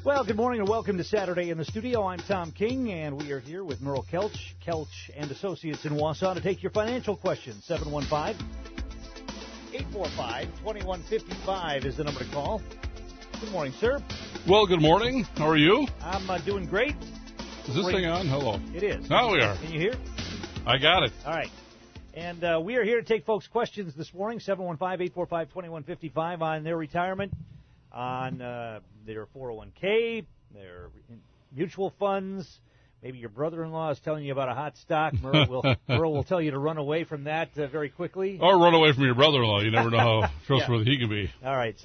Well, good morning and welcome to Saturday in the Studio. I'm Tom King, and we are here with Merle Kelch, Kelch and Associates in Wausau to take your financial questions. 715-845-2155 is the number to call. Good morning, sir. Well, good morning. How are you? I'm doing great. Is this thing on? Hello. It is. Now we are. Can you hear? I got it. All right. And we are here to take folks' questions this morning, 715-845-2155 on their retirement, on their 401k, their mutual funds. Maybe your brother-in-law is telling you about a hot stock. Merle will tell you to run away from that very quickly. Or run away from your brother-in-law. You never know how trustworthy he can be. All right,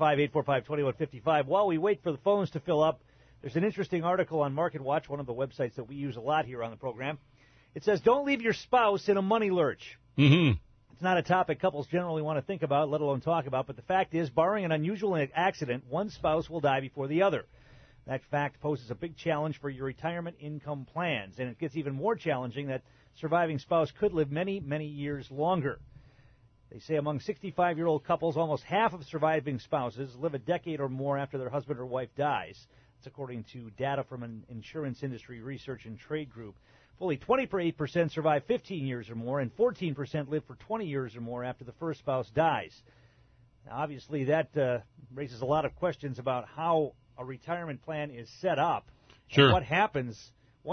715-845-2155. While we wait for the phones to fill up, there's an interesting article on Market Watch, one of the websites that we use a lot here on the program. It says, don't leave your spouse in a money lurch. Mm-hmm. It's not a topic couples generally want to think about, let alone talk about, but the fact is, barring an unusual accident, one spouse will die before the other. That fact poses a big challenge for your retirement income plans, and it gets even more challenging that surviving spouse could live many, many years longer. They say among 65-year-old couples, almost half of surviving spouses live a decade or more after their husband or wife dies. That's according to data from an insurance industry research and trade group. Fully 28% survive 15 years or more, and 14% live for 20 years or more after the first spouse dies. Now, obviously, that raises a lot of questions about how a retirement plan is set up. Sure. And what happens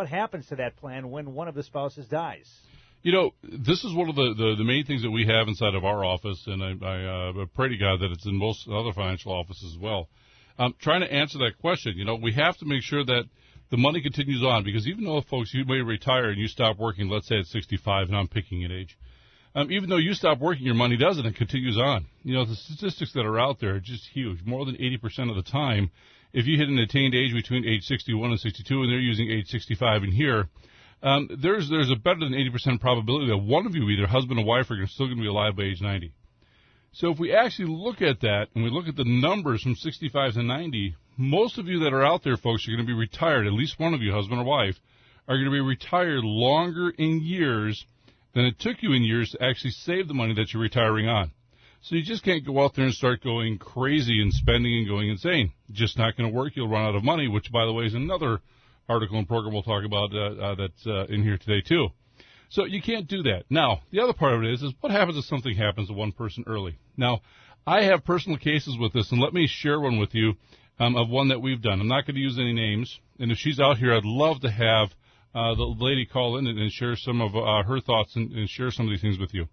to that plan when one of the spouses dies? You know, this is one of the main things that we have inside of our office, and I pray to God that it's in most other financial offices as well. Trying to answer that question, you know, we have to make sure that the money continues on, because even though, folks, you may retire and you stop working, let's say at 65, and I'm picking an age, even though you stop working, your money doesn't. It continues on. You know, the statistics that are out there are just huge. More than 80% of the time, if you hit an attained age between age 61 and 62, and they're using age 65 in here, there's a better than 80% probability that one of you, either husband or wife, are still going to be alive by age 90. So if we actually look at that, and we look at the numbers from 65 to 90, most of you that are out there, folks, are going to be retired, at least one of you, husband or wife, are going to be retired longer in years than it took you in years to actually save the money that you're retiring on. So you just can't go out there and start going crazy and spending and going insane. Just not going to work. You'll run out of money, which, by the way, is another article and program we'll talk about that's in here today, too. So you can't do that. Now, the other part of it is what happens if something happens to one person early? Now, I have personal cases with this, and let me share one with you of one that we've done. I'm not going to use any names, and if she's out here, I'd love to have the lady call in and share some of her thoughts and share some of these things with you.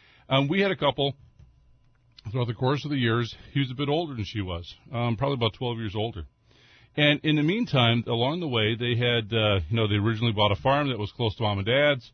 We had a couple throughout the course of the years. He was a bit older than she was, probably about 12 years older. And in the meantime, along the way, they had, they originally bought a farm that was close to mom and dad's.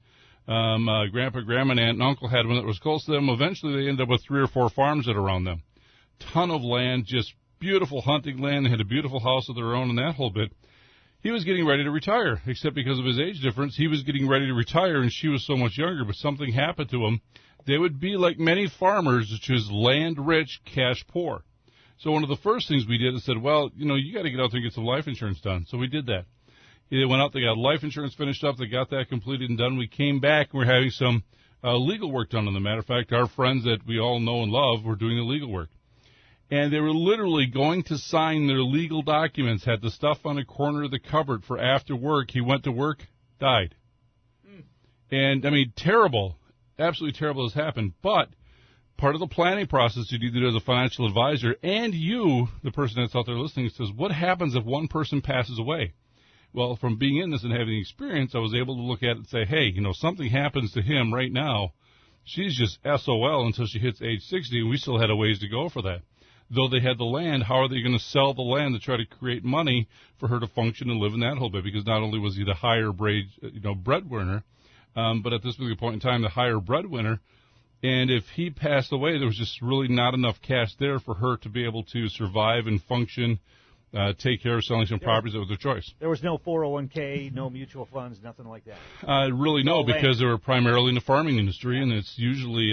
Grandpa, grandma, and aunt and uncle had one that was close to them. Eventually, they ended up with 3 or 4 farms that are around them. Ton of land, just beautiful hunting land. They had a beautiful house of their own and that whole bit. He was getting ready to retire, except because of his age difference. He was getting ready to retire, and she was so much younger, but something happened to him. They would be like many farmers, which is land-rich, cash-poor. So one of the first things we did is said, well, you got to get out there and get some life insurance done. So we did that. They went out, they got life insurance finished up, they got that completed and done. We came back, and we're having some legal work done on the matter of fact. Our friends that we all know and love were doing the legal work. And they were literally going to sign their legal documents, had the stuff on the corner of the cupboard for after work. He went to work, died. And, terrible, absolutely terrible has happened. But part of the planning process you need to do as a financial advisor, and you, the person that's out there listening, says, what happens if one person passes away? Well, from being in this and having experience, I was able to look at it and say, hey, something happens to him right now. She's just SOL until she hits age 60, and we still had a ways to go for that. Though they had the land, how are they going to sell the land to try to create money for her to function and live in that whole bit? Because not only was he the higher breadwinner, but at this particular point in time, the higher breadwinner. And if he passed away, there was just really not enough cash there for her to be able to survive and function, take care of selling some properties. That was their choice. There was no 401k, no mutual funds, nothing like that. Really, no, because they were primarily in the farming industry, and it's usually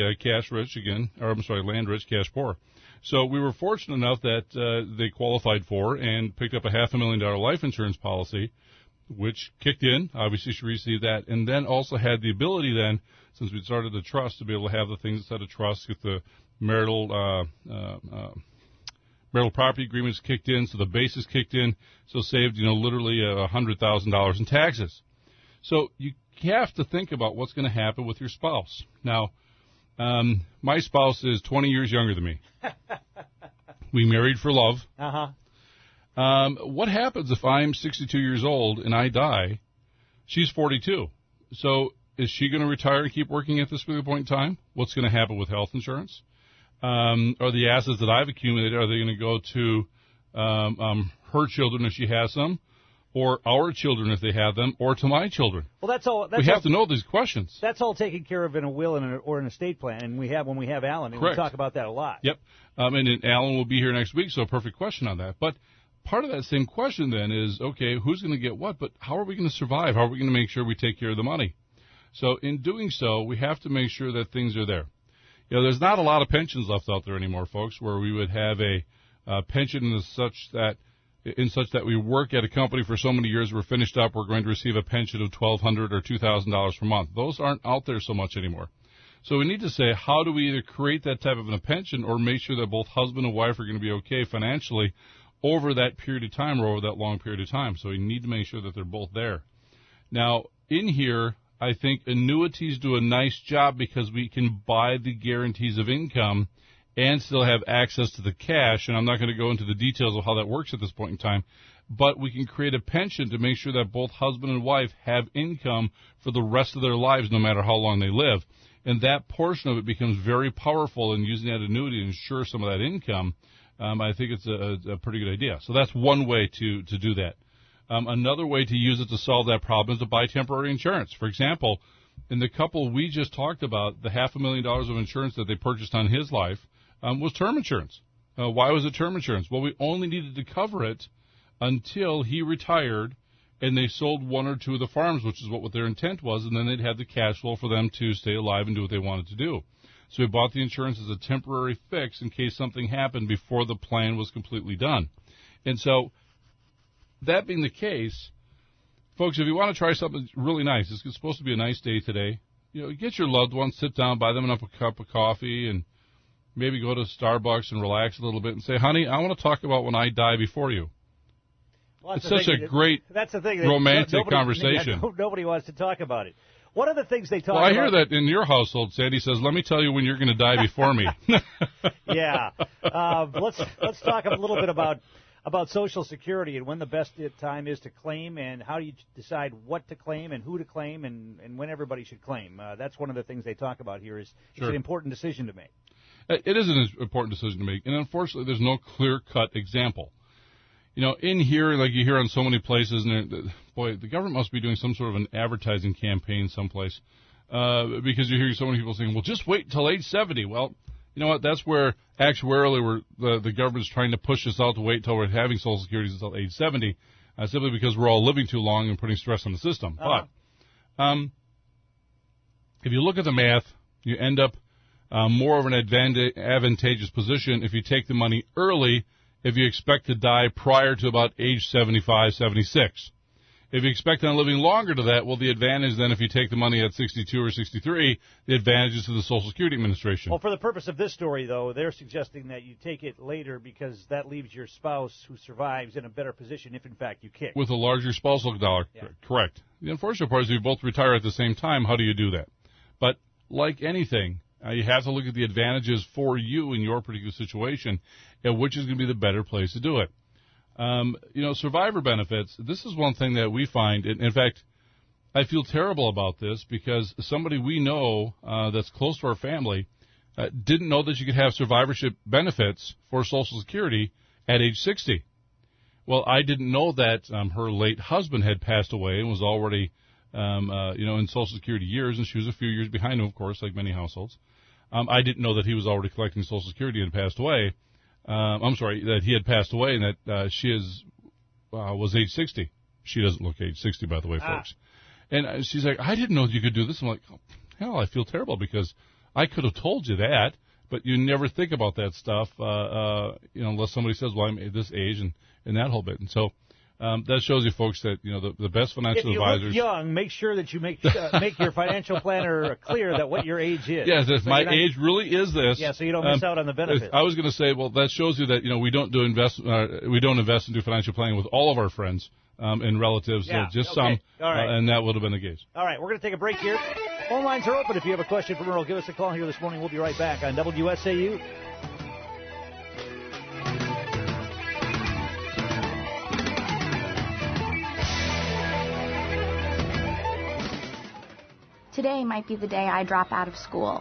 land rich, cash poor. So we were fortunate enough that they qualified for and picked up a $500,000 life insurance policy, which kicked in. Obviously, she received that, and then also had the ability then, since we started the trust, to be able to have the things inside the trust, get the marital marital property agreements kicked in, so the basis kicked in, so saved, literally $100,000 in taxes. So you have to think about what's going to happen with your spouse. Now, my spouse is 20 years younger than me. We married for love. What happens if I'm 62 years old and I die? She's 42. So is she going to retire and keep working at this particular point in time? What's going to happen with health insurance? Are the assets that I've accumulated, are they going to go to her children if she has them, or our children if they have them, or to my children? Well, that's all. We have to know these questions. That's all taken care of in a will or an estate plan, and when we have Alan, and Correct. we talk about that a lot. Yep. And Alan will be here next week, so a perfect question on that. But part of that same question then is, okay, who's going to get what, but how are we going to survive? How are we going to make sure we take care of the money? So in doing so, we have to make sure that things are there. There's not a lot of pensions left out there anymore, folks, where we would have a pension in such that we work at a company for so many years, we're finished up, we're going to receive a pension of $1,200 or $2,000 per month. Those aren't out there so much anymore. So we need to say, how do we either create that type of a pension or make sure that both husband and wife are going to be okay financially over that period of time or over that long period of time? So we need to make sure that they're both there. Now, in here, I think annuities do a nice job because we can buy the guarantees of income and still have access to the cash. And I'm not going to go into the details of how that works at this point in time, but we can create a pension to make sure that both husband and wife have income for the rest of their lives, no matter how long they live. And that portion of it becomes very powerful in using that annuity to ensure some of that income. I think it's a pretty good idea. So that's one way to do that. Another way to use it to solve that problem is to buy temporary insurance. For example, in the couple we just talked about, the $500,000 of insurance that they purchased on his life was term insurance. Why was it term insurance? Well, we only needed to cover it until he retired and they sold one or two of the farms, which is what their intent was, and then they'd have the cash flow for them to stay alive and do what they wanted to do. So we bought the insurance as a temporary fix in case something happened before the plan was completely done. And so, that being the case, folks, if you want to try something really nice, it's supposed to be a nice day today. Get your loved ones, sit down, buy them a cup of coffee, and maybe go to Starbucks and relax a little bit and say, honey, I want to talk about when I die before you. Well, it's such a great romantic conversation. Nobody wants to talk about it. What are the things they talk about? Well, I hear that in your household, Sandy says, let me tell you when you're going to die before me. Yeah. Let's talk a little bit about Social Security and when the best time is to claim and how do you decide what to claim and who to claim and when everybody should claim. That's one of the things they talk about here is It's an important decision to make. It is an important decision to make, and unfortunately there's no clear-cut example. In here, like you hear on so many places, and the government must be doing some sort of an advertising campaign someplace because you're hearing so many people saying, well, just wait until age 70. Well, you know what? That's where actuarially the government's trying to push us out to wait until we're having Social Security until age 70, simply because we're all living too long and putting stress on the system. But if you look at the math, you end up more of an advantageous position if you take the money early if you expect to die prior to about age 75, 76. If you expect on living longer to that, well, the advantage then if you take the money at 62 or 63, the advantage is to the Social Security Administration. Well, for the purpose of this story, though, they're suggesting that you take it later because that leaves your spouse who survives in a better position if, in fact, you kick. With a larger spousal dollar. Yeah. Correct. The unfortunate part is if you both retire at the same time, how do you do that? But like anything, you have to look at the advantages for you in your particular situation and which is going to be the better place to do it. Survivor benefits, this is one thing that we find. In fact, I feel terrible about this because somebody we know that's close to our family didn't know that you could have survivorship benefits for Social Security at age 60. Well, I didn't know that her late husband had passed away and was already, in Social Security years, and she was a few years behind him, of course, like many households. I didn't know that he was already collecting Social Security and passed away. That he had passed away and that she was age 60. She doesn't look age 60, by the way, folks. And she's like, I didn't know you could do this. I'm like, oh, hell, I feel terrible because I could have told you that, but you never think about that stuff, unless somebody says, well, I'm at this age and that whole bit. And so That shows you, folks, that the best financial if you advisors. Look young, make sure that you make your financial planner clear that what your age is. Yes, if my age really is this. Yeah, so you don't miss out on the benefits. I was going to say, well, that shows you that we don't invest and do financial planning with all of our friends and relatives. Yeah, just okay. some, all right. and that would have been the case. All right, we're going to take a break here. Phone lines are open. If you have a question for Merle, give us a call here this morning. We'll be right back on WSAU. Today might be the day I drop out of school.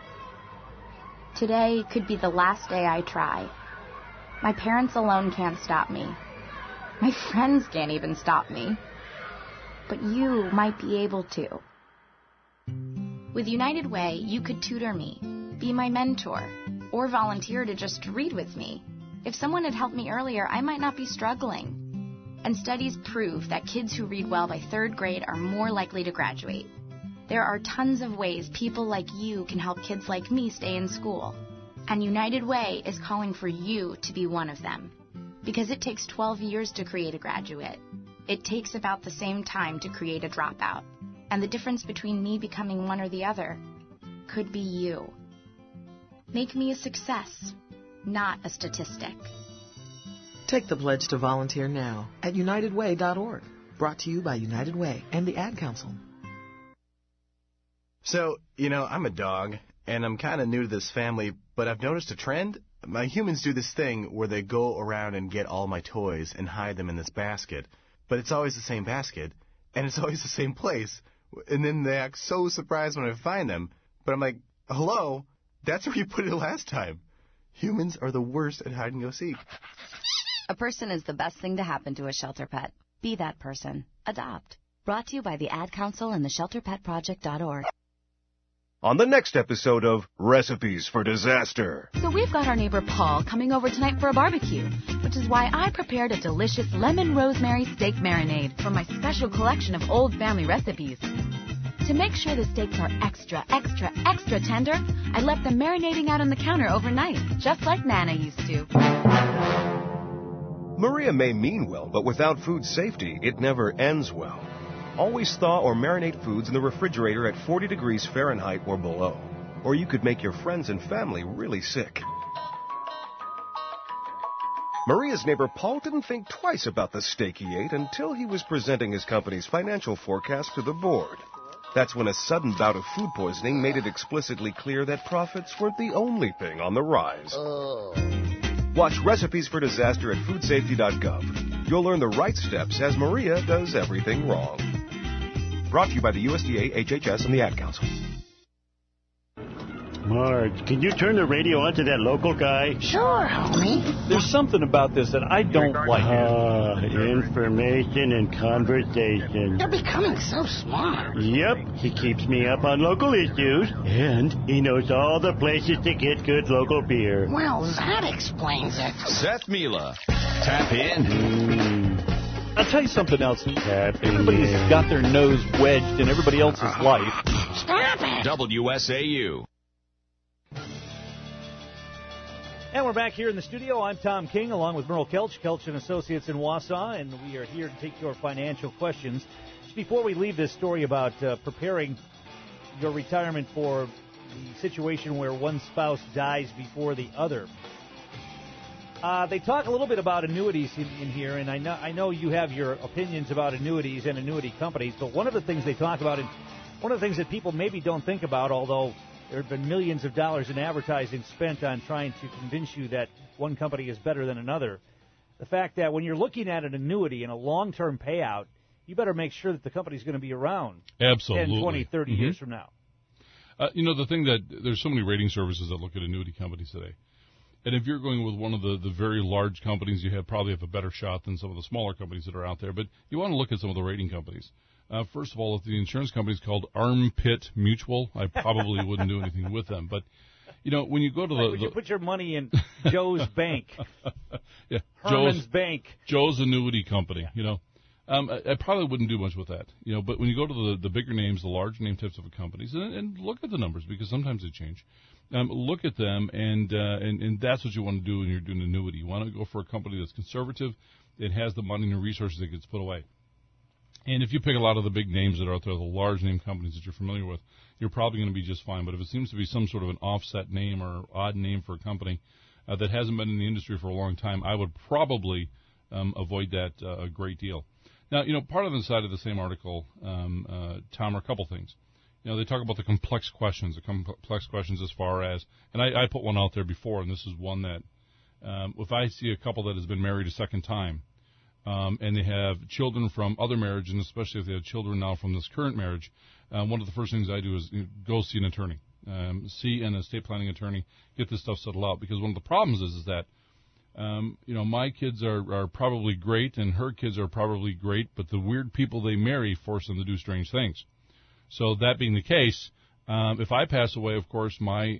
Today could be the last day I try. My parents alone can't stop me. My friends can't even stop me. But you might be able to. With United Way, you could tutor me, be my mentor, or volunteer to just read with me. If someone had helped me earlier, I might not be struggling. And studies prove that kids who read well by 3rd grade are more likely to graduate. There are tons of ways people like you can help kids like me stay in school. And United Way is calling for you to be one of them. Because it takes 12 years to create a graduate. It takes about the same time to create a dropout. And the difference between me becoming one or the other could be you. Make me a success, not a statistic. Take the pledge to volunteer now at unitedway.org. Brought to you by United Way and the Ad Council. So, I'm a dog, and I'm kind of new to this family, but I've noticed a trend. My humans do this thing where they go around and get all my toys and hide them in this basket. But it's always the same basket, and it's always the same place. And then they act so surprised when I find them. But I'm like, hello? That's where you put it last time. Humans are the worst at hide and go seek. A person is the best thing to happen to a shelter pet. Be that person. Adopt. Brought to you by the Ad Council and the ShelterPetProject.org. On the next episode of Recipes for Disaster. So we've got our neighbor Paul coming over tonight for a barbecue, which is why I prepared a delicious lemon rosemary steak marinade from my special collection of old family recipes. To make sure the steaks are extra, extra, extra tender, I left them marinating out on the counter overnight, just like Nana used to. Maria may mean well, but without food safety, it never ends well. Always thaw or marinate foods in the refrigerator at 40 degrees Fahrenheit or below, or you could make your friends and family really sick. Maria's neighbor Paul didn't think twice about the steak he ate until he was presenting his company's financial forecast to the board. That's when a sudden bout of food poisoning made it explicitly clear that profits weren't the only thing on the rise. Watch Recipes for Disaster at foodsafety.gov. You'll learn the right steps as Maria does everything wrong. Brought to you by the USDA, HHS, and the Ad Council. Marge, can you turn the radio on to that local guy? Sure, homie. There's something about this that I don't like. Information and conversation. You're becoming so smart. Yep, he keeps me up on local issues, and he knows all the places to get good local beer. Well, that explains it. Seth Mila. Tap in. I'll tell you something else. Tapping Everybody's in. got their nose wedged in everybody else's life. Stop it. WSAU. And we're back here in the studio. I'm Tom King, along with Merle Kelch, Kelch & Associates in Wausau, and we are here to take your financial questions. Just before we leave this story about preparing your retirement for the situation where one spouse dies before the other, they talk a little bit about annuities in here, and I know you have your opinions about annuities and annuity companies, but one of the things they talk about, and one of the things that people maybe don't think about, although there have been millions of dollars in advertising spent on trying to convince you that one company is better than another, the fact that when you're looking at an annuity and a long-term payout, you better make sure that the company's going to be around Absolutely. 10, 20, 30 years from now. The thing that there's so many rating services that look at annuity companies today. And if you're going with one of the very large companies, you probably have a better shot than some of the smaller companies that are out there. But you want to look at some of the rating companies. First of all, if the insurance company is called Armpit Mutual, I probably wouldn't do anything with them. But, when you go to would you put your money in Joe's Bank? Yeah, Herman's Bank. Joe's Annuity Company, I probably wouldn't do much with that. But when you go to the bigger names, the large name types of companies, and look at the numbers because sometimes they change. Look at them, and that's what you want to do when you're doing annuity. You want to go for a company that's conservative, it has the money and the resources that gets put away. And if you pick a lot of the big names that are out there, the large name companies that you're familiar with, you're probably going to be just fine. But if it seems to be some sort of an offset name or odd name for a company that hasn't been in the industry for a long time, I would probably avoid that a great deal. Now, part of the side of the same article, Tom, are a couple things. They talk about the complex questions as far as, and I put one out there before, and this is one that if I see a couple that has been married a second time, and they have children from other marriages, and especially if they have children now from this current marriage, one of the first things I do is go see an attorney, see an estate planning attorney, get this stuff settled out. Because one of the problems is that, my kids are probably great, and her kids are probably great, but the weird people they marry force them to do strange things. So that being the case, if I pass away, of course, I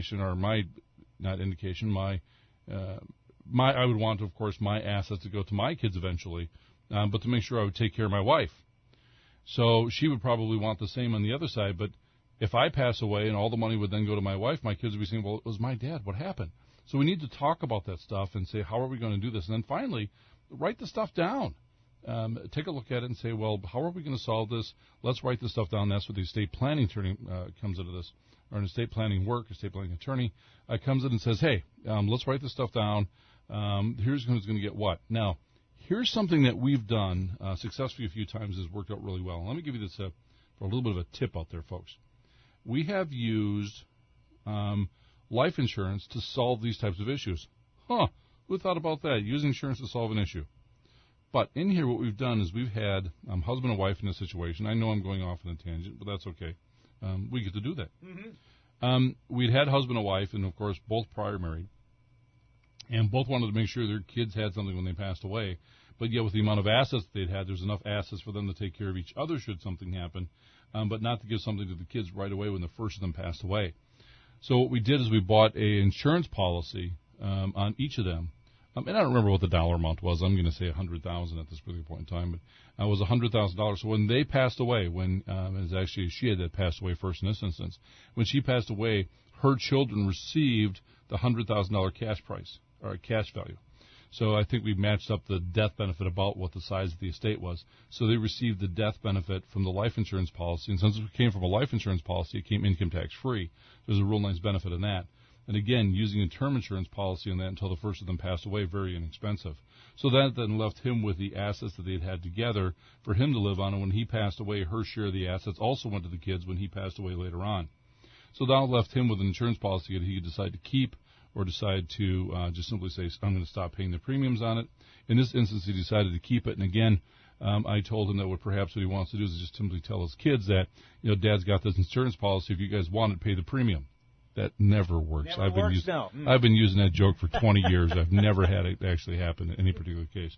would want, of course, my assets to go to my kids eventually, but to make sure I would take care of my wife. So she would probably want the same on the other side, but if I pass away and all the money would then go to my wife, my kids would be saying, well, it was my dad. What happened? So we need to talk about that stuff and say, how are we going to do this? And then finally, write the stuff down. Take a look at it and say, well, how are we going to solve this? Let's write this stuff down. That's where the estate planning attorney comes into this, or an estate planning attorney comes in and says, hey, let's write this stuff down. Here's who's going to get what. Now, here's something that we've done successfully a few times has worked out really well. Let me give you this for a little bit of a tip out there, folks. We have used life insurance to solve these types of issues. Who thought about that? Using insurance to solve an issue. But in here, what we've done is we've had husband and wife in this situation. I know I'm going off on a tangent, but that's okay. We get to do that. Mm-hmm. We'd had husband and wife, and, of course, both prior married. And both wanted to make sure their kids had something when they passed away. But yet with the amount of assets they'd had, there's enough assets for them to take care of each other should something happen, but not to give something to the kids right away when the first of them passed away. So what we did is we bought an insurance policy on each of them. And I don't remember what the dollar amount was. I'm going to say $100,000 at this particular point in time. But it was $100,000. So when they passed away, when it was actually she had passed away first in this instance, when she passed away, her children received the $100,000 cash price, or cash value. So I think we matched up the death benefit about what the size of the estate was. So they received the death benefit from the life insurance policy. And since it came from a life insurance policy, it came income tax free. There's a real nice benefit in that. And again, using a term insurance policy on that until the first of them passed away, very inexpensive. So that then left him with the assets that they'd had together for him to live on. And when he passed away, her share of the assets also went to the kids when he passed away later on. So that left him with an insurance policy that he could decide to keep or decide to just simply say, I'm going to stop paying the premiums on it. In this instance, he decided to keep it. And again, I told him that what he wants to do is just simply tell his kids that, Dad's got this insurance policy. If you guys want it, pay the premium. That never works. I've been using that joke for 20 years. I've never had it actually happen in any particular case.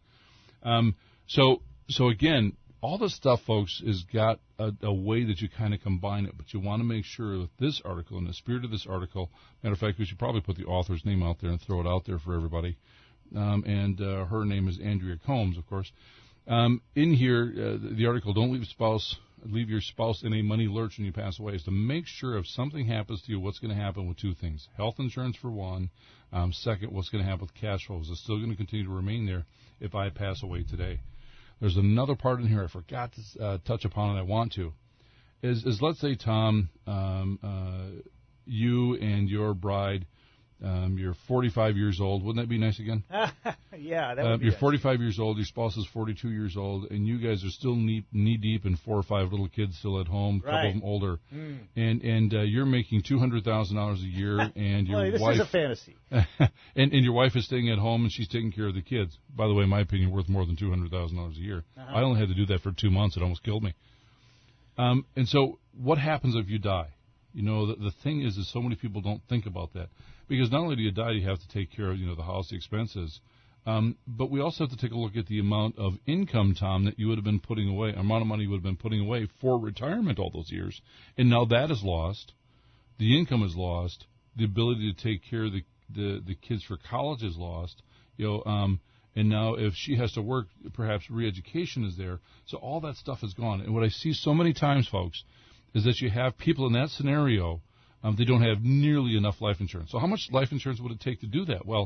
So again, all this stuff, folks, has got a way that you kind of combine it, but you want to make sure that this article, in the spirit of this article, matter of fact, we should probably put the author's name out there and throw it out there for everybody. Her name is Andrea Combs, of course. In here, the article, don't leave your spouse in a money lurch when you pass away, is to make sure if something happens to you, what's going to happen with two things. Health insurance for one. Second, what's going to happen with cash flows. Is it still going to continue to remain there if I pass away today? There's another part in here I forgot to touch upon, and I want to. Is let's say, Tom, you and your bride, you're 45 years old. Wouldn't that be nice again? Yeah, that would be You're nice. 45 years old. Your spouse is 42 years old, and you guys are still knee-deep in 4 or 5 little kids still at home, a couple of them older. And you're making $200,000 a year, and your this wife... is a fantasy. and your wife is staying at home, and she's taking care of the kids. By the way, in my opinion, worth more than $200,000 a year. I only had to do that for 2 months. It almost killed me. And so what happens if you die? The thing is so many people don't think about that. Because not only do you die, you have to take care of, the house, the expenses. But we also have to take a look at the amount of income, Tom, that you would have been putting away, amount of money you would have been putting away for retirement all those years. And now that is lost. The income is lost. The ability to take care of the kids for college is lost. And now if she has to work, perhaps re-education is there. So all that stuff is gone. And what I see so many times, folks, is that you have people in that scenario, they don't have nearly enough life insurance. So how much life insurance would it take to do that? Well,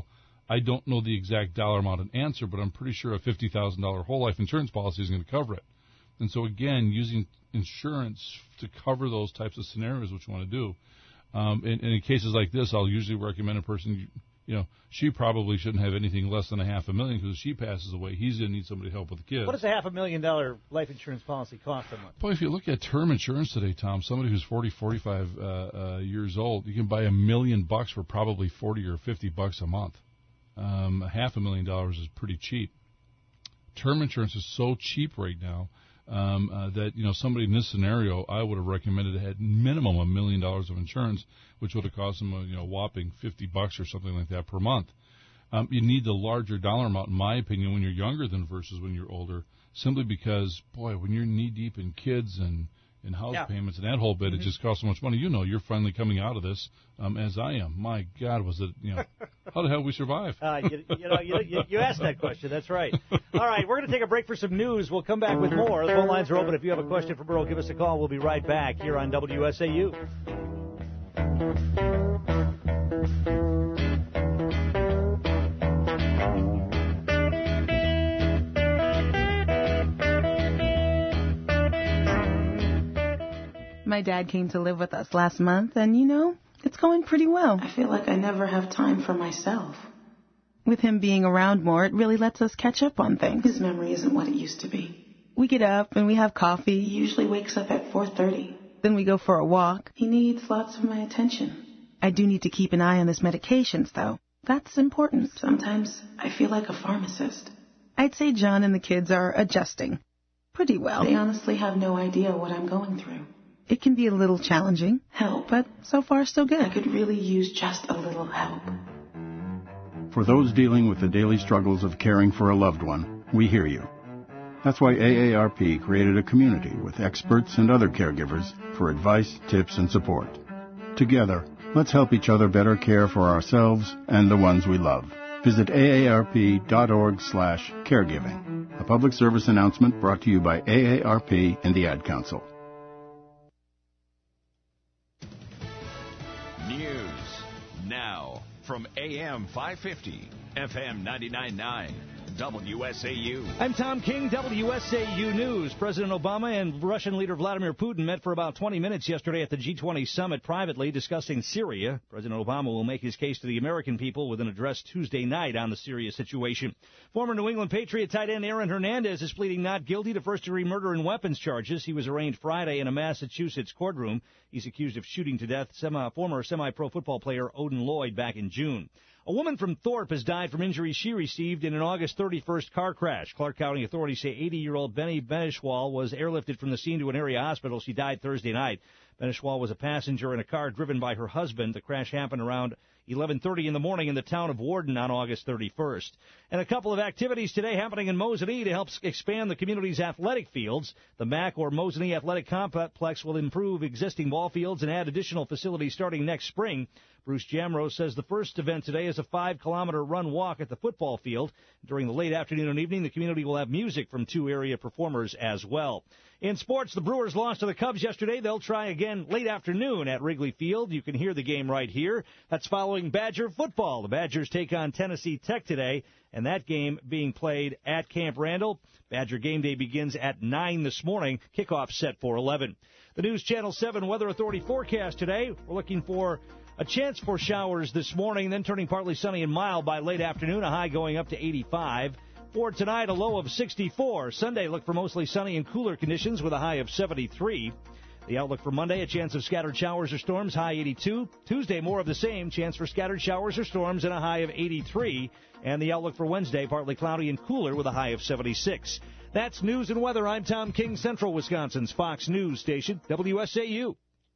I don't know the exact dollar amount and answer, but I'm pretty sure a $50,000 whole life insurance policy is going to cover it. And so, again, using insurance to cover those types of scenarios, which you want to do. And in cases like this, I'll usually recommend a person, she probably shouldn't have anything less than $500,000 because if she passes away, he's going to need somebody to help with the kids. What does a $500,000 life insurance policy cost a month? Boy, if you look at term insurance today, Tom, somebody who's 40, 45 years old, you can buy $1 million for probably $40 or $50 a month. $500,000 is pretty cheap. Term insurance is so cheap right now that somebody in this scenario, I would have recommended it had minimum $1 million of insurance, which would have cost them a whopping $50 or something like that per month. You need the larger dollar amount, in my opinion, when you're younger than versus when you're older, simply because, boy, when you're knee deep in kids and house payments and that whole bit, it just costs so much money. You're finally coming out of this, as I am. My God, was it, how the hell we survive? You asked that question. That's right. All right, we're going to take a break for some news. We'll come back with more. The phone lines are open. If you have a question for Burl, give us a call. We'll be right back here on WSAU. My dad came to live with us last month, and, it's going pretty well. I feel like I never have time for myself. With him being around more, it really lets us catch up on things. His memory isn't what it used to be. We get up and we have coffee. He usually wakes up at 4:30. Then we go for a walk. He needs lots of my attention. I do need to keep an eye on his medications, though. That's important. Sometimes I feel like a pharmacist. I'd say John and the kids are adjusting pretty well. They honestly have no idea what I'm going through. It can be a little challenging. Help. But so far, so good. I could really use just a little help. For those dealing with the daily struggles of caring for a loved one, we hear you. That's why AARP created a community with experts and other caregivers for advice, tips, and support. Together, let's help each other better care for ourselves and the ones we love. Visit aarp.org/caregiving. A public service announcement brought to you by AARP and the Ad Council. News now from AM 550, FM 99.9, WSAU. I'm Tom King, WSAU News. President Obama and Russian leader Vladimir Putin met for about 20 minutes yesterday at the G20 summit privately discussing Syria. President Obama will make his case to the American people with an address Tuesday night on the Syria situation. Former New England Patriot tight end Aaron Hernandez is pleading not guilty to first-degree murder and weapons charges. He was arraigned Friday in a Massachusetts courtroom. He's accused of shooting to death former semi-pro football player Odin Lloyd back in June. A woman from Thorpe has died from injuries she received in an August 31st car crash. Clark County authorities say 80-year-old Benny Benishwal was airlifted from the scene to an area hospital. She died Thursday night. Benishwal was a passenger in a car driven by her husband. The crash happened around 11:30 in the morning in the town of Warden on August 31st. And a couple of activities today happening in Mosinee to help expand the community's athletic fields. The MAC or Mosinee Athletic Complex will improve existing ball fields and add additional facilities starting next spring. Bruce Jamrose says the first event today is a 5-kilometer run-walk at the football field. During the late afternoon and evening, the community will have music from 2 area performers as well. In sports, the Brewers lost to the Cubs yesterday. They'll try again late afternoon at Wrigley Field. You can hear the game right here. That's following Badger football. The Badgers take on Tennessee Tech today, and that game being played at Camp Randall. Badger game day begins at 9 this morning. Kickoff set for 11. The News Channel 7 Weather Authority forecast today. We're looking for a chance for showers this morning, then turning partly sunny and mild by late afternoon, a high going up to 85. For tonight, a low of 64. Sunday, look for mostly sunny and cooler conditions with a high of 73. The outlook for Monday, a chance of scattered showers or storms, high 82. Tuesday, more of the same, chance for scattered showers or storms and a high of 83. And the outlook for Wednesday, partly cloudy and cooler with a high of 76. That's news and weather. I'm Tom King, Central Wisconsin's Fox News Station, WSAU.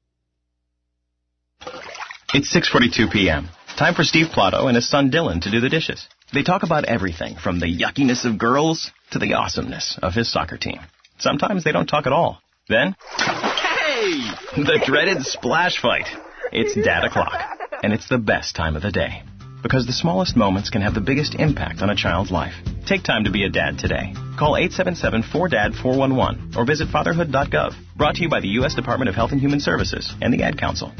It's 6:42 p.m. Time for Steve Plotto and his son Dylan to do the dishes. They talk about everything from the yuckiness of girls to the awesomeness of his soccer team. Sometimes they don't talk at all. Then, hey! The dreaded splash fight. It's Dad o'clock, and it's the best time of the day. Because the smallest moments can have the biggest impact on a child's life. Take time to be a dad today. Call 877-4DAD-411 or visit fatherhood.gov. Brought to you by the U.S. Department of Health and Human Services and the Ad Council.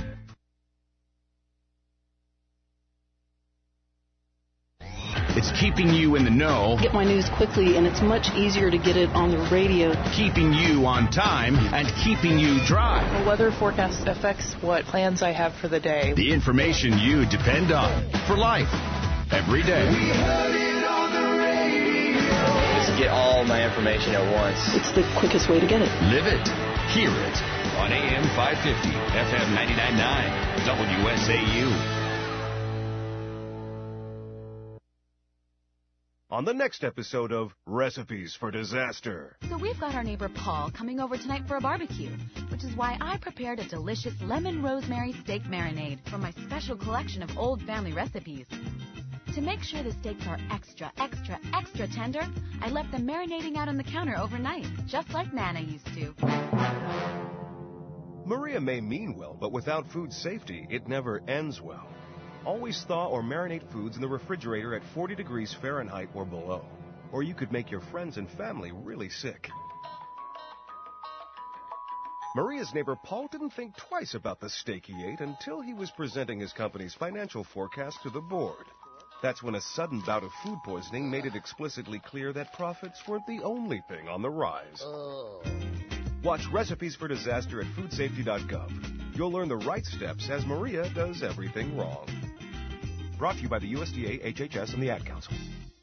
keeping you in the know, Get my news quickly, and it's much easier to get it on the radio. keeping you on time, and keeping you dry. The weather forecast affects what plans I have for the day. The information you depend on for life, every day. Just get all my information at once. It's the quickest way to get it. Live it, hear it on AM 550, FM 99.9, WSAU. On the next episode of Recipes for Disaster. So we've got our neighbor Paul coming over tonight for a barbecue, which is why I prepared a delicious lemon rosemary steak marinade from my special collection of old family recipes. To make sure the steaks are extra, extra, extra tender, I left them marinating out on the counter overnight, just like Nana used to. Maria may mean well, but without food safety, it never ends well. Always thaw or marinate foods in the refrigerator at 40 degrees Fahrenheit or below, or you could make your friends and family really sick. Maria's neighbor Paul didn't think twice about the steak he ate until he was presenting his company's financial forecast to the board. That's when a sudden bout of food poisoning made it explicitly clear that profits weren't the only thing on the rise. Watch Recipes for Disaster at foodsafety.gov. You'll learn the right steps as Maria does everything wrong. Brought to you by the USDA, HHS, and the Ad Council.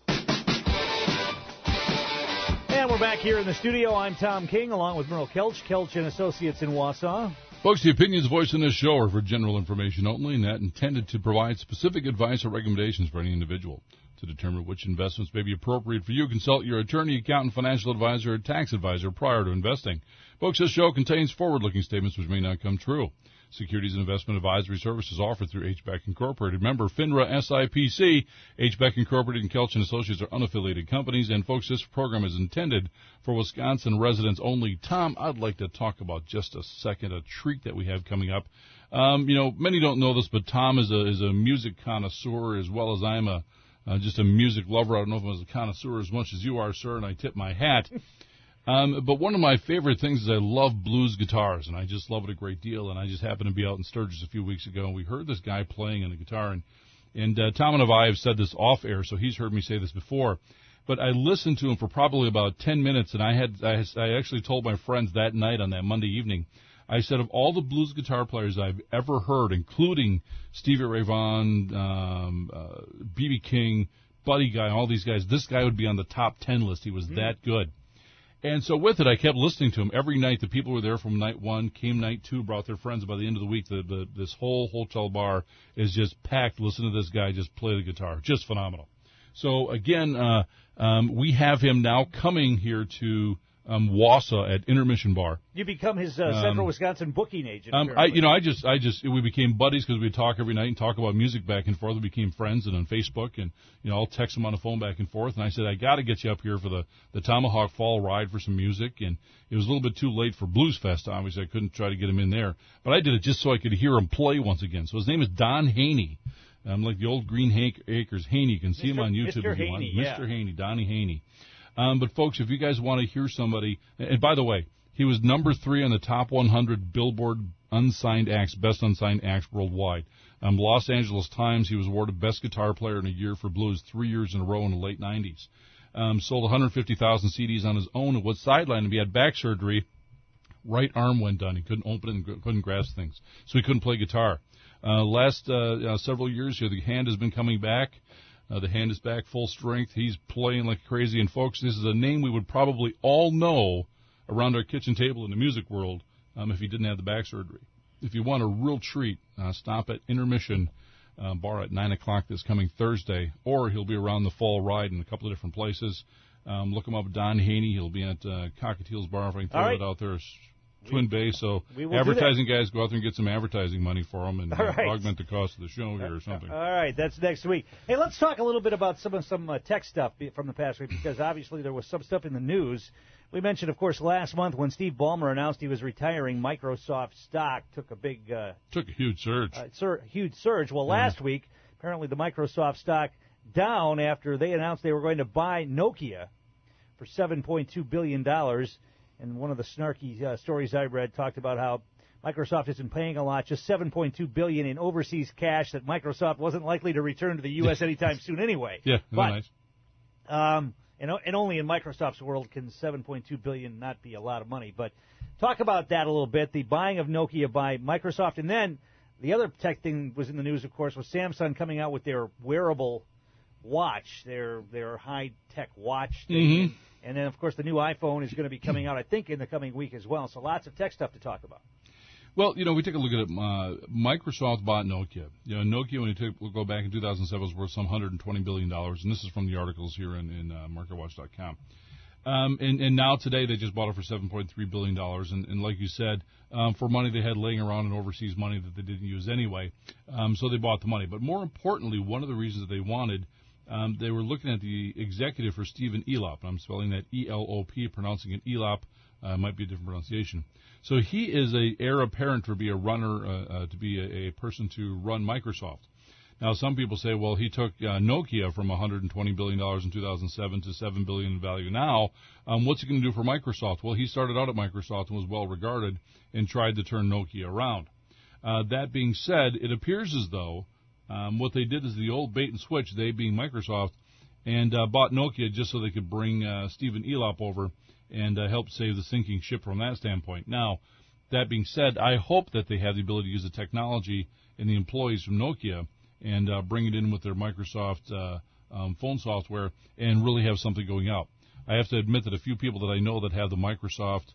And we're back here in the studio. I'm Tom King, along with Merle Kelch, Kelch & Associates in Wausau. Folks, the opinions voiced in this show are for general information only and not intended to provide specific advice or recommendations for any individual. To determine which investments may be appropriate for you, consult your attorney, accountant, financial advisor, or tax advisor prior to investing. Folks, this show contains forward-looking statements which may not come true. Securities and investment advisory services offered through HBEC Incorporated. Member FINRA SIPC. HBEC Incorporated and Kelch & Associates are unaffiliated companies. And, folks, this program is intended for Wisconsin residents only. Tom, I'd like to talk about just a second a treat that we have coming up. Many don't know this, but Tom is a music connoisseur as well as I'm just a music lover. I don't know if I'm a connoisseur as much as you are, sir, and I tip my hat. But one of my favorite things is I love blues guitars, and I just love it a great deal. And I just happened to be out in Sturgis a few weeks ago, and we heard this guy playing on the guitar. And Tom and I have said this off air, so he's heard me say this before. But I listened to him for probably about 10 minutes, and I actually told my friends that night on that Monday evening, I said, of all the blues guitar players I've ever heard, including Stevie Ray Vaughan, B.B. King, Buddy Guy, all these guys, this guy would be on the top 10 list. He was that good. And so with it, I kept listening to him every night. The people were there from night one, came night two, brought their friends. By the end of the week, this whole hotel bar is just packed. Listen to this guy just play the guitar. Just phenomenal. So, again, we have him now coming here to Wausau at Intermission Bar. You become his Central Wisconsin booking agent. We became buddies because we'd talk every night and talk about music back and forth. We became friends and on Facebook, and I'll text him on the phone back and forth. And I said, I got to get you up here for the Tomahawk Fall Ride for some music. And it was a little bit too late for Blues Fest. Obviously, I couldn't try to get him in there, but I did it just so I could hear him play once again. So his name is Don Haney. Like the old Green Acres Haney. You can see him on YouTube if you want. Mr. Haney, Donnie Haney. But, folks, if you guys want to hear somebody, and by the way, he was number 3 on the top 100 Billboard Best Unsigned Acts worldwide. Los Angeles Times, he was awarded Best Guitar Player in a Year for Blues 3 years in a row in the late 90s. Sold 150,000 CDs on his own and was sidelined. He had back surgery. Right arm went down. He couldn't open it and couldn't grasp things, so he couldn't play guitar. Last several years here, the hand has been coming back. The hand is back full strength. He's playing like crazy. And, folks, this is a name we would probably all know around our kitchen table in the music world if he didn't have the back surgery. If you want a real treat, stop at Intermission Bar at 9 o'clock this coming Thursday, or he'll be around the Fall Ride in a couple of different places. Look him up, Don Haney. He'll be at Cockatiel's Bar, if I can throw it out there. Twin Bay, so advertising guys, go out there and get some advertising money for them and augment the cost of the show here or something. All right, that's next week. Hey, let's talk a little bit about some tech stuff from the past week, because obviously there was some stuff in the news. We mentioned, of course, last month when Steve Ballmer announced he was retiring, Microsoft stock took a huge surge. Huge surge. Well, last week, apparently the Microsoft stock down after they announced they were going to buy Nokia for $7.2 billion. And one of the snarky stories I read talked about how Microsoft isn't paying a lot, just $7.2 billion in overseas cash that Microsoft wasn't likely to return to the U.S. anytime soon anyway. Yeah, but nice. And only in Microsoft's world can $7.2 billion not be a lot of money. But talk about that a little bit, the buying of Nokia by Microsoft. And then the other tech thing was in the news, of course, was Samsung coming out with their wearable watch, their high-tech watch thing. Mm-hmm. And then, of course, the new iPhone is going to be coming out, I think, in the coming week as well. So lots of tech stuff to talk about. Well, we take a look at it. Microsoft bought Nokia. Nokia, when we'll go back in 2007, was worth some $120 billion, and this is from the articles here in MarketWatch.com. And now today they just bought it for $7.3 billion, and like you said, for money they had laying around in overseas money that they didn't use anyway, so they bought the money. But more importantly, one of the reasons that they wanted, they were looking at the executive for Stephen Elop. I'm spelling that E-L-O-P, pronouncing it Elop. Might be a different pronunciation. So he is a heir apparent to be a runner, to be a person to run Microsoft. Now, some people say, well, he took Nokia from $120 billion in 2007 to $7 billion in value now. What's he going to do for Microsoft? Well, he started out at Microsoft and was well regarded and tried to turn Nokia around. That being said, it appears as though what they did is the old bait and switch, they being Microsoft, and bought Nokia just so they could bring Stephen Elop over and help save the sinking ship from that standpoint. Now, that being said, I hope that they have the ability to use the technology and the employees from Nokia and bring it in with their Microsoft phone software and really have something going out. I have to admit that a few people that I know that have the Microsoft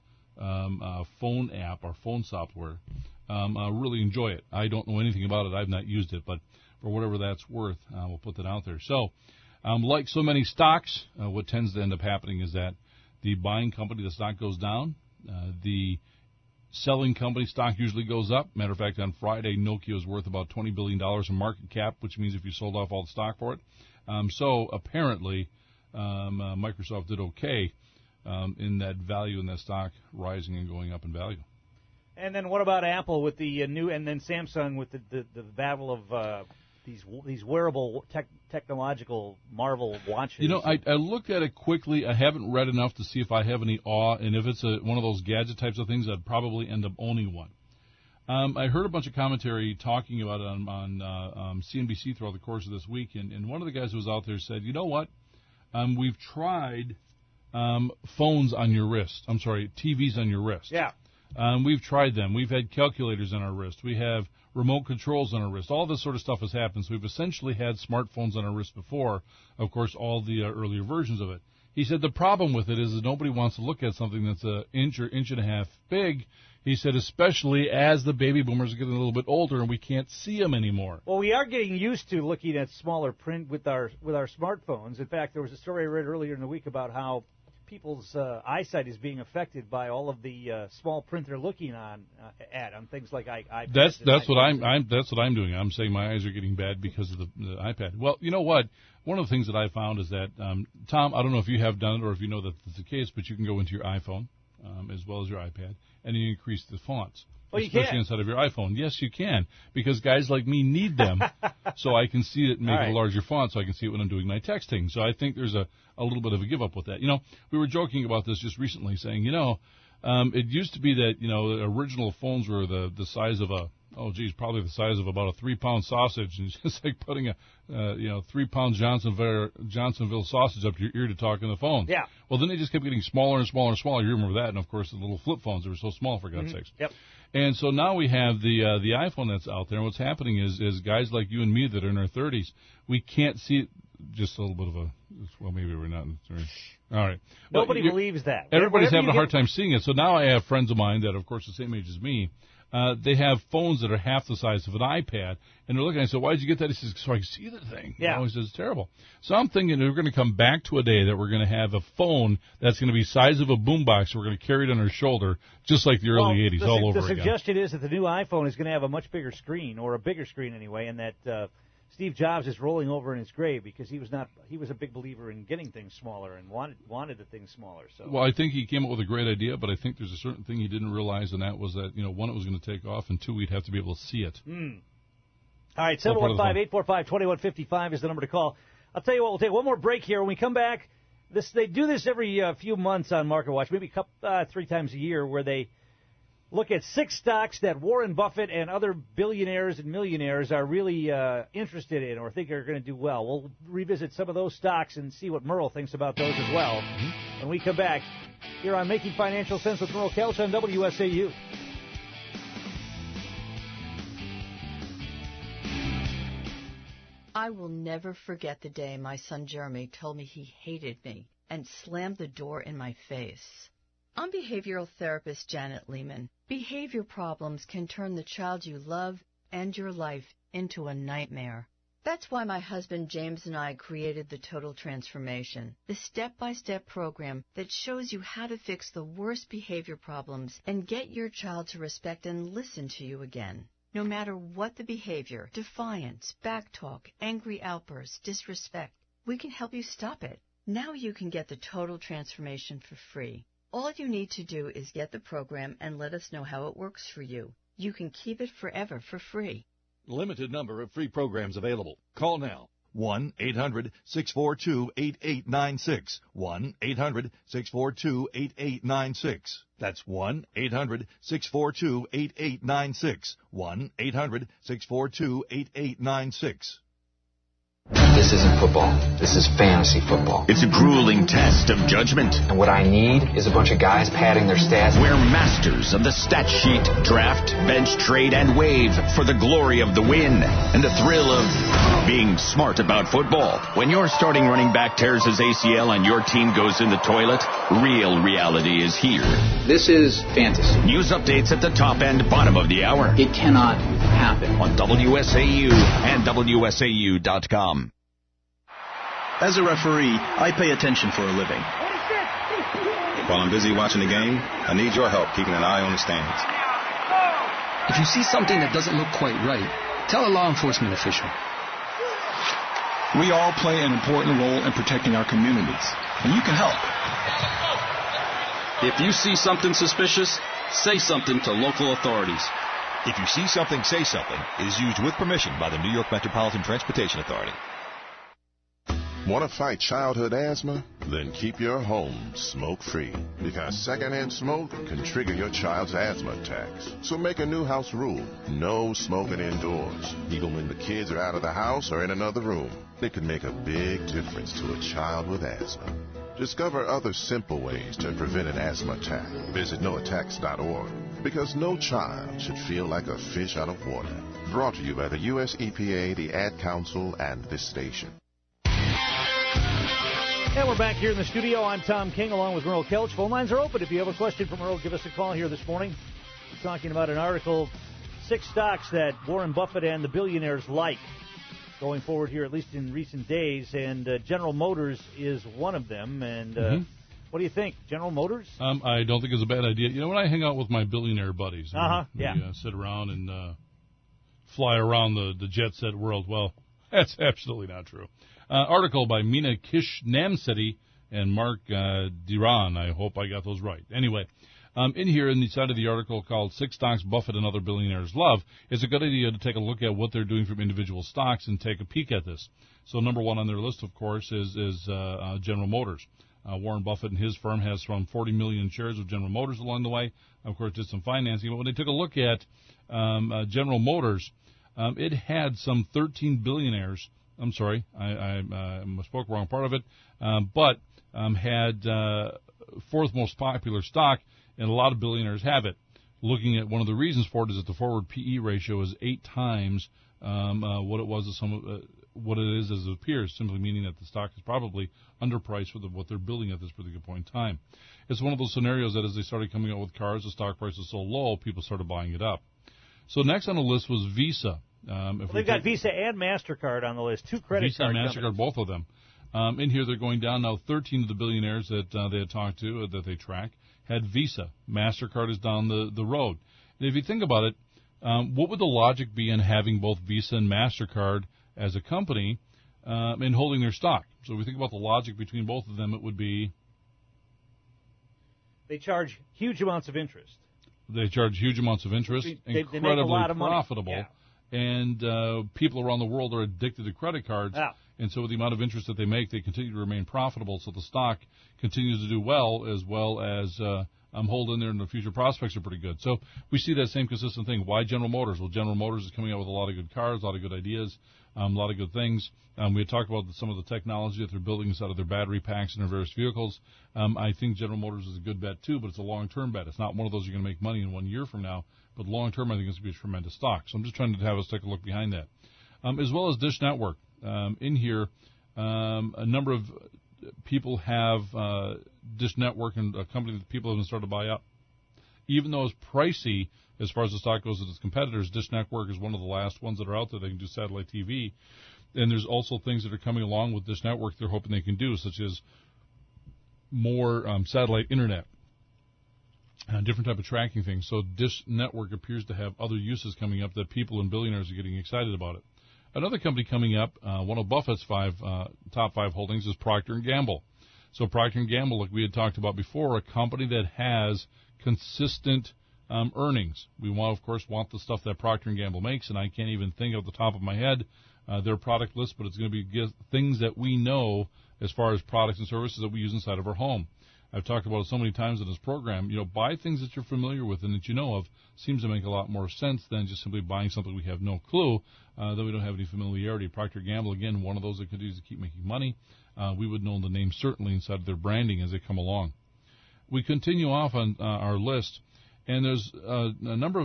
phone app or phone software really enjoy it. I don't know anything about it. I've not used it, but for whatever that's worth, we'll put that out there. So, like so many stocks, what tends to end up happening is that the buying company, the stock goes down. The selling company stock usually goes up. Matter of fact, on Friday, Nokia was worth about $20 billion in market cap, which means if you sold off all the stock for it. So apparently, Microsoft did okay in that value in that stock rising and going up in value. And then what about Apple with the new, and then Samsung with the battle of these wearable technological marvel watches? I looked at it quickly. I haven't read enough to see if I have any awe, and if it's one of those gadget types of things, I'd probably end up owning one. I heard a bunch of commentary talking about it on CNBC throughout the course of this week, and one of the guys who was out there said, you know what, we've tried phones on your wrist. I'm sorry, TVs on your wrist. Yeah. We've tried them. We've had calculators on our wrist. We have remote controls on our wrist. All this sort of stuff has happened. So we've essentially had smartphones on our wrist before, of course, all the earlier versions of it. He said the problem with it is that nobody wants to look at something that's an inch or inch and a half big. He said especially as the baby boomers are getting a little bit older and we can't see them anymore. Well, we are getting used to looking at smaller print with our smartphones. In fact, there was a story I read earlier in the week about how people's eyesight is being affected by all of the small print they're looking on things like iPads. That's what I'm doing. I'm saying my eyes are getting bad because of the iPad. Well, you know what? One of the things that I found is that Tom, I don't know if you have done it or if you know that that's the case, but you can go into your iPhone as well as your iPad and you increase the fonts. Well, you especially can. inside of your iPhone. Yes, you can, because guys like me need them so I can see it and make it a larger font so I can see it when I'm doing my texting. So I think there's a little bit of a give-up with that. We were joking about this just recently, saying, it used to be that, the original phones were the size of probably the size of about a 3-pound sausage, and it's just like putting a 3-pound Johnsonville sausage up your ear to talk on the phone. Yeah. Well, then they just kept getting smaller and smaller and smaller. You remember that, and of course the little flip phones, they were so small, for God's sakes. Yep. And so now we have the iPhone that's out there, and what's happening is guys like you and me that are in our 30s, we can't see it. Just a little bit of well, maybe we're not. All right. Nobody believes that. Everybody's having a hard time seeing it. So now I have friends of mine that, of course, the same age as me. They have phones that are half the size of an iPad, and they're looking at it. So why'd you get that? He says, so I can see the thing. Yeah. He says, it's terrible. So I'm thinking we're going to come back to a day that we're going to have a phone that's going to be size of a boombox. We're going to carry it on our shoulder, just like the early 80s, all over again. The suggestion is that the new iPhone is going to have a much bigger screen, or a bigger screen anyway, and that Steve Jobs is rolling over in his grave because he was a big believer in getting things smaller and wanted the things smaller. So. Well, I think he came up with a great idea, but I think there's a certain thing he didn't realize, and that was that, one, it was going to take off, and two, we'd have to be able to see it. All right, 715-845-2155 is the number to call. I'll tell you what, we'll take one more break here. When we come back, they do this every few months on Market Watch, maybe 3 times a year, where they look at 6 stocks that Warren Buffett and other billionaires and millionaires are really interested in or think are going to do well. We'll revisit some of those stocks and see what Merle thinks about those as well. When we come back here on Making Financial Sense with Merle Kelch on WSAU. I will never forget the day my son Jeremy told me he hated me and slammed the door in my face. I'm behavioral therapist Janet Lehman. Behavior problems can turn the child you love and your life into a nightmare. That's why my husband James and I created the Total Transformation, the step-by-step program that shows you how to fix the worst behavior problems and get your child to respect and listen to you again. No matter what the behavior, defiance, backtalk, angry outbursts, disrespect, we can help you stop it. Now you can get the Total Transformation for free. All you need to do is get the program and let us know how it works for you. You can keep it forever for free. Limited number of free programs available. Call now. 1-800-642-8896. 1-800-642-8896. That's 1-800-642-8896. 1-800-642-8896. This isn't football. This is fantasy football. It's a grueling test of judgment. And what I need is a bunch of guys padding their stats. We're masters of the stat sheet, draft, bench, trade, and wave for the glory of the win and the thrill of being smart about football. When your starting running back tears his ACL and your team goes in the toilet, real reality is here. This is fantasy. News updates at the top and bottom of the hour. It cannot happen. On WSAU and WSAU.com. As a referee, I pay attention for a living. While I'm busy watching the game, I need your help keeping an eye on the stands. If you see something that doesn't look quite right, tell a law enforcement official. We all play an important role in protecting our communities, and you can help. If you see something suspicious, say something to local authorities. If you see something, say something is used with permission by the New York Metropolitan Transportation Authority. Want to fight childhood asthma? Then keep your home smoke-free, because secondhand smoke can trigger your child's asthma attacks. So make a new house rule: no smoking indoors, even when the kids are out of the house or in another room. It can make a big difference to a child with asthma. Discover other simple ways to prevent an asthma attack. Visit noattacks.org, because no child should feel like a fish out of water. Brought to you by the U.S. EPA, the Ad Council, and this station. And we're back here in the studio. I'm Tom King along with Merle Kelch. Phone lines are open. If you have a question for Merle, give us a call here this morning. We're talking about an article, 6 stocks that Warren Buffett and the billionaires like going forward here, at least in recent days. And General Motors is one of them. And what do you think, General Motors? I don't think it's a bad idea. You know, when I hang out with my billionaire buddies, we sit around and fly around the jet set world, well, that's absolutely not true. Article by Mina Kishnamseti and Mark Diran. I hope I got those right. Anyway, in here, in the side of the article called 6 Stocks Buffett and Other Billionaires Love, it's a good idea to take a look at what they're doing from individual stocks and take a peek at this. So number one on their list, of course, is General Motors. Warren Buffett and his firm has from 40 million shares of General Motors along the way. Of course, did some financing. But when they took a look at General Motors, it had some 13 billionaires. I'm sorry, I spoke wrong part of it, but had 4th most popular stock, and a lot of billionaires have it. Looking at one of the reasons for it is that the forward PE ratio is 8 times what it was what it is as it appears, simply meaning that the stock is probably underpriced for what they're building at this particular point in time. It's one of those scenarios that as they started coming out with cars, the stock price was so low, people started buying it up. So next on the list was Visa. They've got Visa and MasterCard on the list, 2 credit Visa card and MasterCard, companies. both of them. In here, they're going down now. 13 of the billionaires that they had talked to, that they track, had Visa. MasterCard is down the road. And if you think about it, what would the logic be in having both Visa and MasterCard as a company and holding their stock? So if we think about the logic between both of them, it would be... They charge huge amounts of interest. They charge huge amounts of interest, they incredibly make a lot of money. profitable. Yeah. And people around the world are addicted to credit cards. Yeah. And so with the amount of interest that they make, they continue to remain profitable. So the stock continues to do well as hold in there, and the future prospects are pretty good. So we see that same consistent thing. Why General Motors? Well, General Motors is coming out with a lot of good cars, a lot of good ideas, a lot of good things. We had talked about some of the technology that they're building inside of their battery packs and their various vehicles. I think General Motors is a good bet, too, but it's a long-term bet. It's not one of those you're going to make money in 1 year from now, but long-term I think it's going to be a tremendous stock. So I'm just trying to have us take a look behind that. As well as Dish Network. In here, a number of people have Dish Network, and a company that people have been starting to buy up. Even though it's pricey as far as the stock goes with its competitors, Dish Network is one of the last ones that are out there that can do satellite TV. And there's also things that are coming along with Dish Network they're hoping they can do, such as more satellite internet, different type of tracking things. So Dish Network appears to have other uses coming up that people and billionaires are getting excited about it. Another company coming up, one of Buffett's top 5 holdings, is Procter & Gamble. So Procter & Gamble, like we had talked about before, a company that has consistent earnings. We want, of course, the stuff that Procter & Gamble makes, and I can't even think off the top of my head their product list, but it's going to be things that we know as far as products and services that we use inside of our home. I've talked about it so many times in this program. Buy things that you're familiar with and that you know of. Seems to make a lot more sense than just simply buying something we have no clue, that we don't have any familiarity. Procter & Gamble, again, one of those that continues to keep making money. We would know the name certainly inside of their branding as they come along. We continue off on our list, and there's a number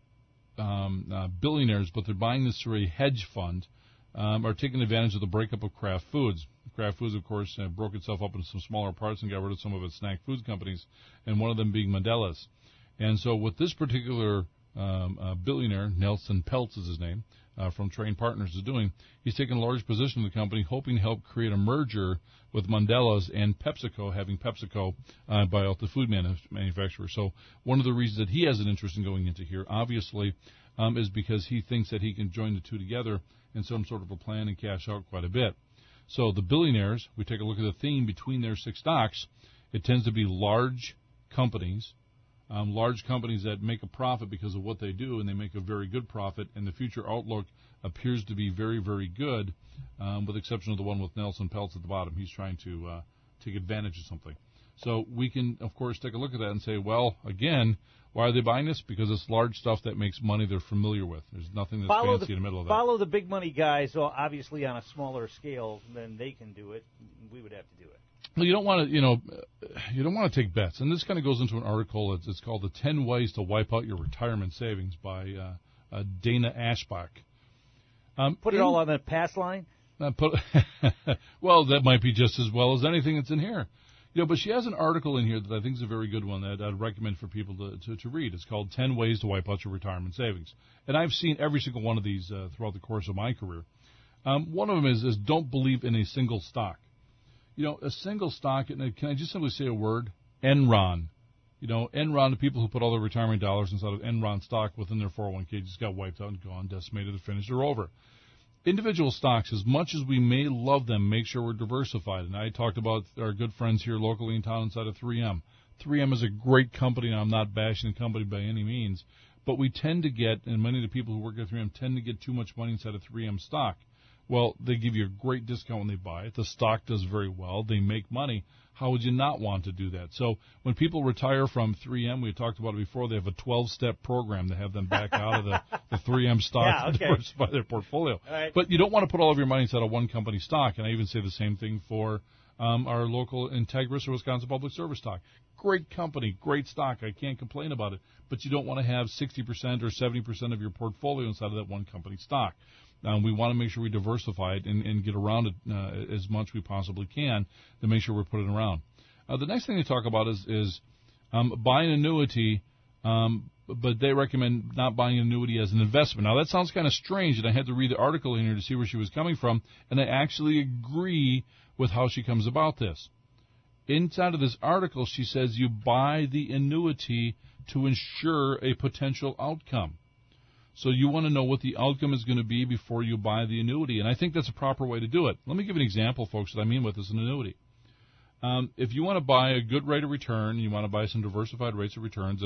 of billionaires, but they're buying this through a hedge fund, are taking advantage of the breakup of Kraft Foods. Kraft Foods, of course, broke itself up into some smaller parts and got rid of some of its snack foods companies, and one of them being Mondelez. And so what this particular billionaire, Nelson Peltz is his name, from Train Partners is doing, he's taken a large position in the company, hoping to help create a merger with Mondelez and PepsiCo, having PepsiCo buy out the food manufacturer. So one of the reasons that he has an interest in going into here, obviously, is because he thinks that he can join the two together in some sort of a plan and cash out quite a bit. So the billionaires, we take a look at the theme between their 6 stocks. It tends to be large companies that make a profit because of what they do, and they make a very good profit, and the future outlook appears to be very, very good, with the exception of the one with Nelson Peltz at the bottom. He's trying to take advantage of something. So we can, of course, take a look at that and say, well, again, why are they buying this? Because it's large stuff that makes money they're familiar with. There's nothing that's fancy in the middle of that. Follow the big money guys, obviously on a smaller scale, then they can do it. We would have to do it. Well, you don't want to take bets. And this kind of goes into an article. It's called The 10 Ways to Wipe Out Your Retirement Savings by Dana Ashbach. Put it all on the pass line? Well, that might be just as well as anything that's in here. But she has an article in here that I think is a very good one that I'd recommend for people to read. It's called 10 Ways to Wipe Out Your Retirement Savings. And I've seen every single one of these throughout the course of my career. One of them is don't believe in a single stock. A single stock, and can I just simply say a word? Enron. Enron, the people who put all their retirement dollars inside of Enron stock within their 401k just got wiped out and gone, decimated, or finished, or over. Individual stocks, as much as we may love them, make sure we're diversified. And I talked about our good friends here locally in town inside of 3M. 3M is a great company, and I'm not bashing the company by any means, but we tend to get, and many of the people who work at 3M tend to get too much money inside of 3M stock. Well, they give you a great discount when they buy it. The stock does very well. They make money. How would you not want to do that? So when people retire from 3M, we talked about it before, they have a 12-step program to have them back out of the 3M stock to diversify their portfolio. Right. But you don't want to put all of your money inside of one company stock, and I even say the same thing for our local Integris or Wisconsin Public Service stock. Great company, great stock. I can't complain about it. But you don't want to have 60% or 70% of your portfolio inside of that one company stock. We want to make sure we diversify it and get around it as much we possibly can to make sure we're putting it around. The next thing they talk about is buying annuity, but they recommend not buying an annuity as an investment. Now, that sounds kind of strange, and I had to read the article in here to see where she was coming from, and I actually agree with how she comes about this. Inside of this article, she says you buy the annuity to ensure a potential outcome. So you want to know what the outcome is going to be before you buy the annuity, and I think that's a proper way to do it. Let me give an example, folks, that I mean with this an annuity. If you want to buy a good rate of return, you want to buy some diversified rates of returns,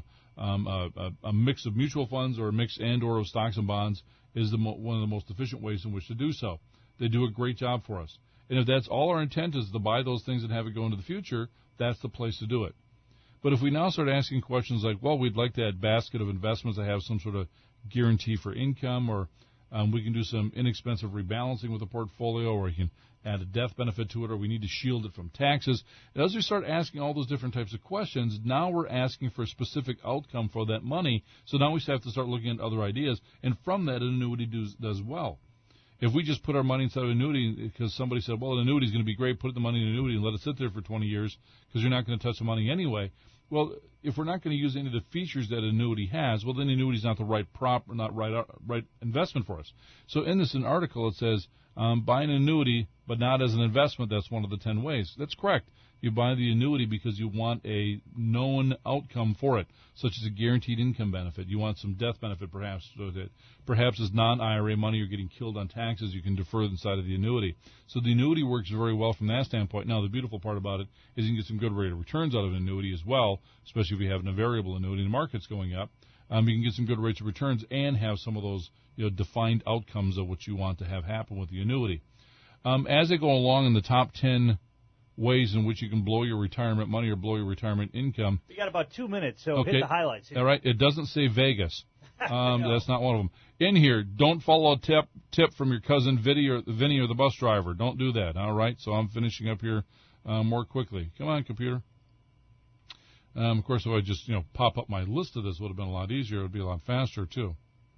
a mix of mutual funds or a mix and/or of stocks and bonds is one of the most efficient ways in which to do so. They do a great job for us. And if that's all our intent is to buy those things and have it go into the future, that's the place to do it. But if we now start asking questions like, well, we'd like that basket of investments that have some sort of guarantee for income, or we can do some inexpensive rebalancing with the portfolio, or we can add a death benefit to it, or we need to shield it from taxes. And as we start asking all those different types of questions, now we're asking for a specific outcome for that money. So now we have to start looking at other ideas, and from that, an annuity does well. If we just put our money inside of an annuity because somebody said, well, an annuity is going to be great, put the money in an annuity and let it sit there for 20 years because you're not going to touch the money anyway. Well, if we're not going to use any of the features that an annuity has, well, then the annuity is not the right investment for us. So in this article, it says buy an annuity, but not as an investment. That's one of the 10 ways. That's correct. You buy the annuity because you want a known outcome for it, such as a guaranteed income benefit. You want some death benefit, perhaps, so that perhaps as non-IRA money you're getting killed on taxes, you can defer inside of the annuity. So the annuity works very well from that standpoint. Now, the beautiful part about it is you can get some good rate of returns out of an annuity as well, especially if you have a variable annuity and the market's going up. You can get some good rates of returns and have some of those defined outcomes of what you want to have happen with the annuity. As they go along in the top 10 ways in which you can blow your retirement money or blow your retirement income. We got about 2 minutes, so hit the highlights. All right. It doesn't say Vegas. No. That's not one of them. In here, don't follow a tip from your cousin Vinny or the bus driver. Don't do that. All right. So I'm finishing up here more quickly. Come on, computer. Of course, if I just pop up my list of this, would have been a lot easier. It would be a lot faster too.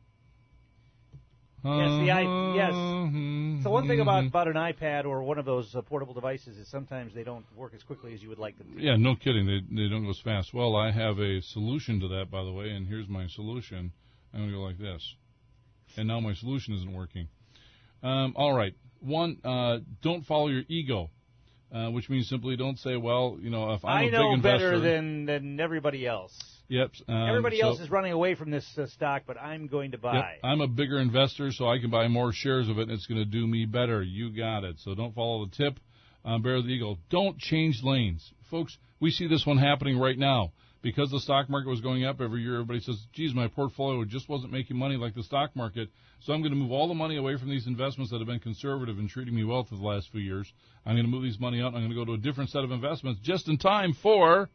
Yes. So one thing about an iPad or one of those portable devices is sometimes they don't work as quickly as you would like them to. Yeah, no kidding. They don't go as fast. Well, I have a solution to that, by the way, and here's my solution. I'm going to go like this. And now my solution isn't working. All right. One, don't follow your ego, which means simply don't say, well, if I'm a big investor. I know better than everybody else. Yep. Everybody else is running away from this stock, but I'm going to buy. Yep, I'm a bigger investor, so I can buy more shares of it, and it's going to do me better. You got it. So don't follow the tip. Bear the eagle. Don't change lanes. Folks, we see this one happening right now. Because the stock market was going up every year, everybody says, geez, my portfolio just wasn't making money like the stock market, so I'm going to move all the money away from these investments that have been conservative and treating me well for the last few years. I'm going to move these money out, and I'm going to go to a different set of investments just in time for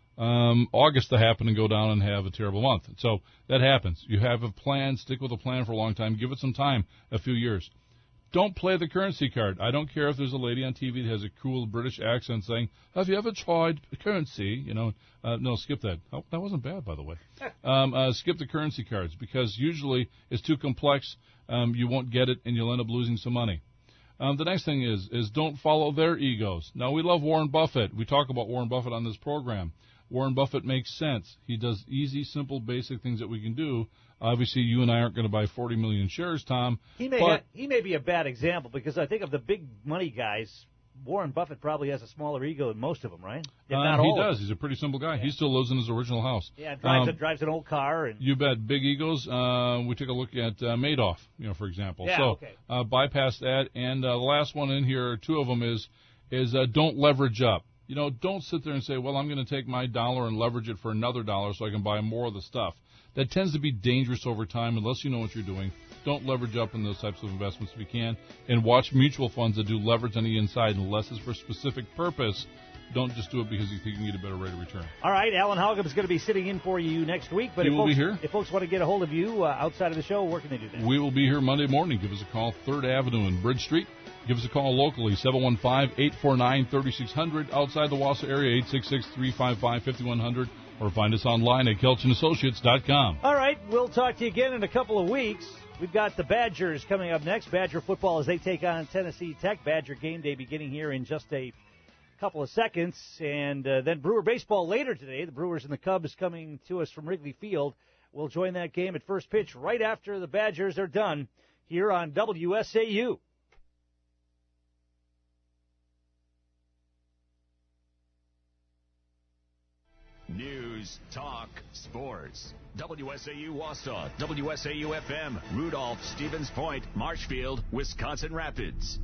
August to happen and go down and have a terrible month. So that happens. You have a plan, stick with a plan for a long time, give it some time, a few years. Don't play the currency card. I don't care if there's a lady on TV that has a cool British accent saying, have you ever tried currency? No, skip that. Oh, that wasn't bad, by the way. Skip the currency cards because usually it's too complex. You won't get it, and you'll end up losing some money. The next thing is don't follow their egos. Now, we love Warren Buffett. We talk about Warren Buffett on this program. Warren Buffett makes sense. He does easy, simple, basic things that we can do. Obviously, you and I aren't going to buy 40 million shares, Tom. He may be a bad example because I think of the big money guys, Warren Buffett probably has a smaller ego than most of them, right? He does. He's a pretty simple guy. Yeah. He still lives in his original house. Yeah, drives an old car. You bet. Big egos. We took a look at Madoff, for example. Yeah, so okay. Bypass that. And the last one in here, two of them is don't leverage up. Don't sit there and say, well, I'm going to take my dollar and leverage it for another dollar so I can buy more of the stuff. That tends to be dangerous over time unless you know what you're doing. Don't leverage up in those types of investments if you can. And watch mutual funds that do leverage on the inside unless it's for a specific purpose. Don't just do it because you think you can get a better rate of return. All right, Alan Halgam is going to be sitting in for you next week. But he will be here. If folks want to get a hold of you outside of the show, where can they do that? We will be here Monday morning. Give us a call, 3rd Avenue and Bridge Street. Give us a call locally, 715-849-3600. Outside the Wausau area, 866-355-5100. Or find us online at KelchinAssociates.com. All right, we'll talk to you again in a couple of weeks. We've got the Badgers coming up next. Badger football as they take on Tennessee Tech. Badger game day beginning here in just a couple of seconds. And then Brewer baseball later today. The Brewers and the Cubs coming to us from Wrigley Field. We'll join that game at first pitch right after the Badgers are done here on WSAU. News, talk, sports. WSAU Wausau, WSAU FM, Rudolph, Stevens Point, Marshfield, Wisconsin Rapids.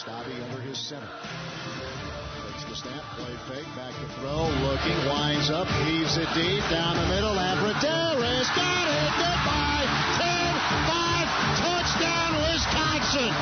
Stavi under his center. Takes the snap, play fake, back to throw, looking, winds up, heaves it deep, down the middle, Abrederis got it, goodbye, 10-5, touchdown Wisconsin,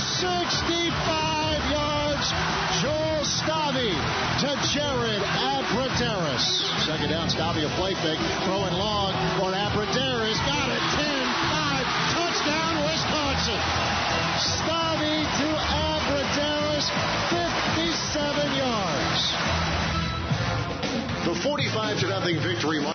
65 yards, Joel Stavi to Jared Abrederis. Second down, Stavi a play fake, throwing long for Abrederis, got it, 10-5, touchdown Wisconsin. Stavi to Abrederis, 57 yards. The 45-0 victory.